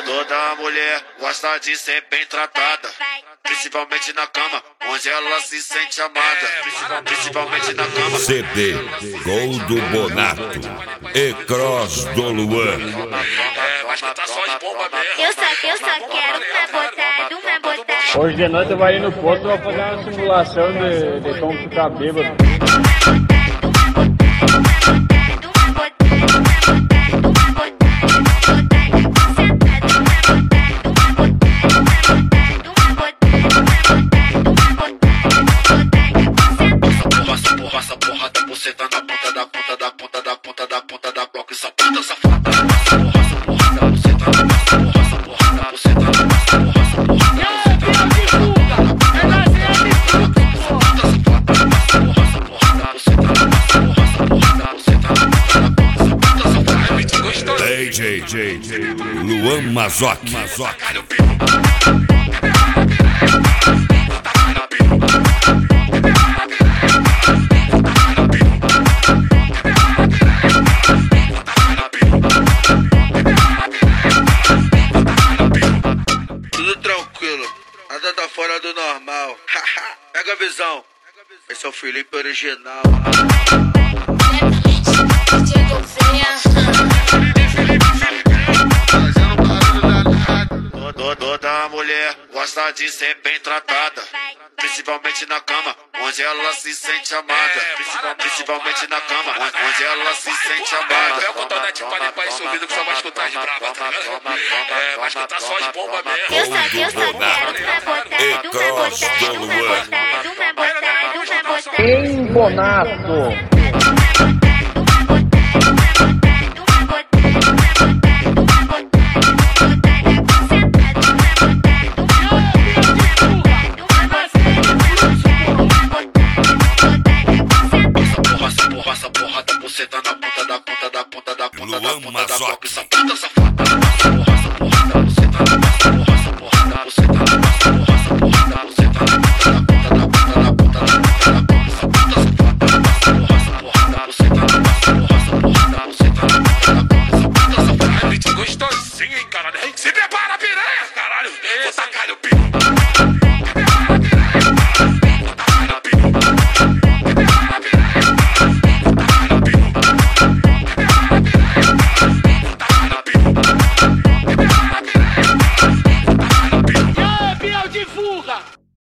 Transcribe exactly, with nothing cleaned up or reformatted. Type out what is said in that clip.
Toda mulher gosta de ser bem tratada, principalmente na cama, onde ela se sente amada. Principalmente na cama. C D Gol do Bonato e Cross do Luan. É, mas que tá só de bomba mesmo. Eu só, eu só quero uma botada, uma botada. Hoje de noite eu vou ir no posto, vou fazer uma simulação de, de como ficar bêbado. Essa porra da buceta na ponta da ponta da ponta da ponta da ponta da bloco. Essa puta safada. Essa porra, essa porra da buceta na porra, essa porra da buceta na porra, essa porra, essa porra da buceta. D J Luan Mazoc. Tudo tranquilo, nada tá fora do normal. Pega a visão, esse é o Felipe original. Toda mulher gosta de ser bem tratada, principalmente na cama, onde ela se sente amada. Principalmente na cama, onde ela se sente amada. É o cotonete pra limpar esse ouvido que só vai escutar de brava, tá ligado? É, vai escutar só de bomba mesmo. Eu só, eu só quero uma botada, uma botada, uma botada, uma botada, uma botada. Em Bonato. Essa porra da buceta na ponta da ponta da ponta da ponta da Luan ponta da Mazoc. bloco. Essa puta safada.